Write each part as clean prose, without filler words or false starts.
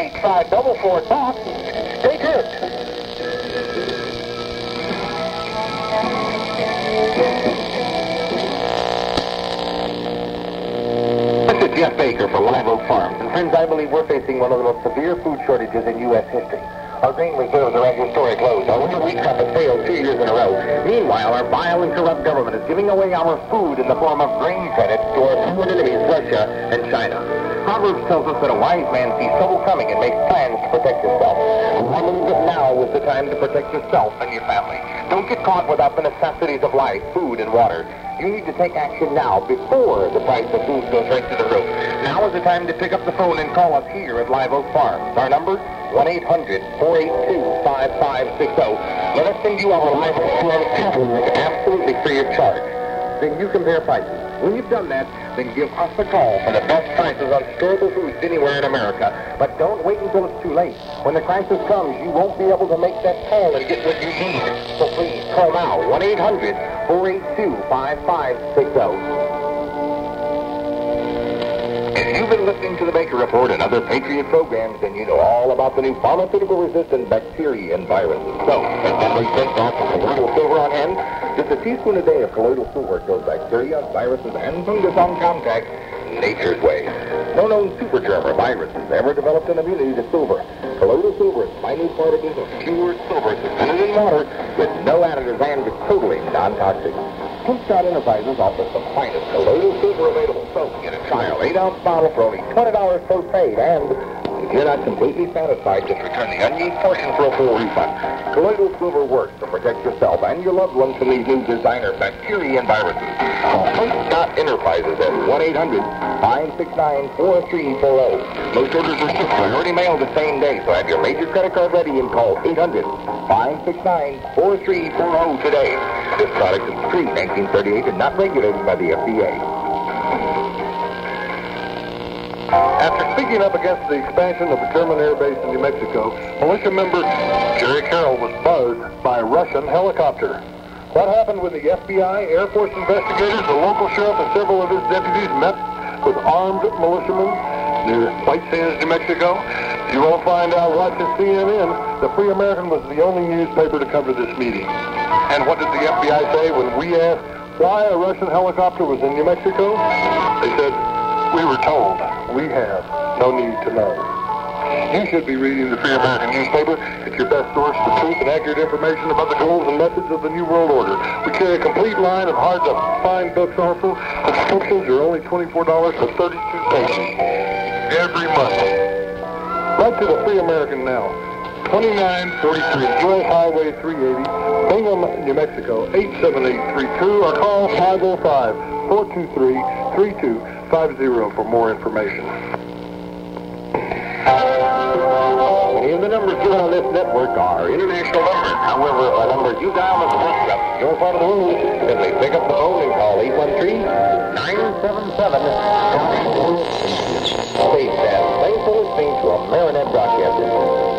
might try double for top. Stay tuned. This is Jeff Baker for Live Oak Farms. And friends, I believe we're facing one of the most severe food shortages in U.S. history. Our grain reserves are at historic lows. Our winter wheat crop has failed 2 years in a row. Meanwhile, our vile and corrupt government is giving away our food in the form of grain credits to our foreign enemies, Russia and China. Proverbs tells us that a wise man sees trouble coming and makes plans to protect himself. I believe that now is the time to protect yourself and your family. Don't get caught without the necessities of life, food and water. You need to take action now before the price of food goes right to the roof. Now is the time to pick up the phone and call us here at Live Oak Farms. Our number, 1-800-482-5560. Let us send you our Live Oak Farms catalog absolutely free of charge. Then you compare prices. When you've done that, then give us a call for the best prices on storable foods anywhere in America. But don't wait until it's too late. When the crisis comes, you won't be able to make that call and get what you need. So please, call now, 1-800-482-5560. If you've been listening to the Baker Report and other Patriot programs, then you know all about the new pharmaceutical-resistant bacteria and viruses. So, take that resistant off with colloidal silver on hand. Just a teaspoon a day of colloidal silver kills bacteria, viruses, and fungus on contact nature's way. No known super germ or virus has ever developed an immunity to silver. Colloidal silver is minute particles of pure silver suspended in water with no additives and is totally non-toxic. Flipshot Enterprises offers the finest colloidal silver available. So get a trial 8-ounce bottle for only $20 postpaid, and if you're not completely satisfied, just return the unused portion for a full refund. Colloidal silver works to protect yourself and your loved ones from these new designer bacteria and viruses. Call Flipshot Enterprises at 1-800-569-4340. Most orders are shipped priority mail the same day, so have your major credit card ready and call 800-569-4340 today. This product is pre-1938 and not regulated by the FDA. After speaking up against the expansion of the German air base in New Mexico, militia member Jerry Carroll was buzzed by a Russian helicopter. What happened when the FBI, Air Force investigators, the local sheriff, and several of his deputies met with armed militiamen near White Sands, New Mexico? You won't find out watching CNN. The Free American was the only newspaper to cover this meeting. And what did the FBI say when we asked why a Russian helicopter was in New Mexico? They said, "We were told. We have no need to know." You should be reading the Free American newspaper. It's your best source for truth and accurate information about the goals and methods of the New World Order. We carry a complete line of hard-to-find books also. Subscriptions are only $24 for 32 pages every month. Write to the Free American now. 2943 U.S. Highway 380, Bingham, New Mexico, 87832, or call 505-423-3250 for more information. Many of the numbers given on this network are international numbers. However, if a number you dial is messed up, your part of the room, simply pick up the phone and call 813-977. Stay fast. Thanks for listening to a Marinette broadcasting.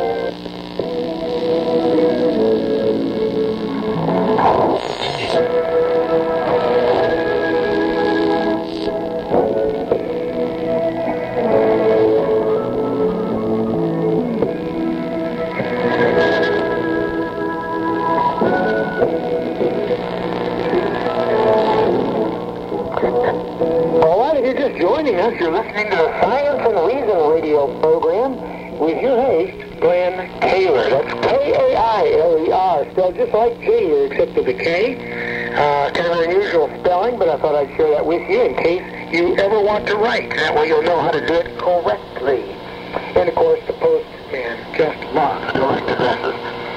Joining us, you're listening to the Science and Reason radio program with your host, Glenn Taylor. That's K-A-I-L-E-R, spelled just like Taylor, except with a K. Kind of an unusual spelling, but I thought I'd share that with you in case you ever want to write. That way you'll know how to do it correctly. And, of course, the postman just lost correct addresses.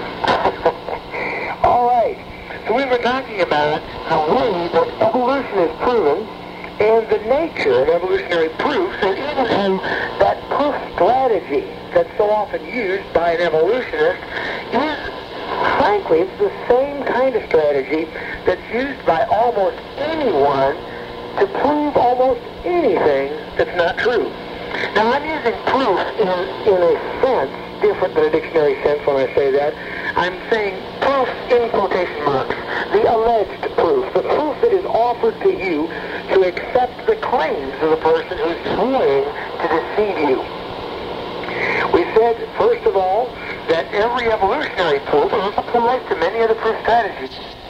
All right. So we were talking about the way that evolution is proven, and the nature of evolutionary proofs, and even that proof strategy that's so often used by an evolutionist is, frankly, it's the same kind of strategy that's used by almost anyone to prove almost anything that's not true. Now, I'm using proof in a sense, different than a dictionary sense when I say that. I'm saying proof in quotation marks, the alleged proof, the proof that is offered to you to accept the claims of the person who's trying to deceive you. We said said, first of all, that every evolutionary proof, and some life to many of the proof strategies,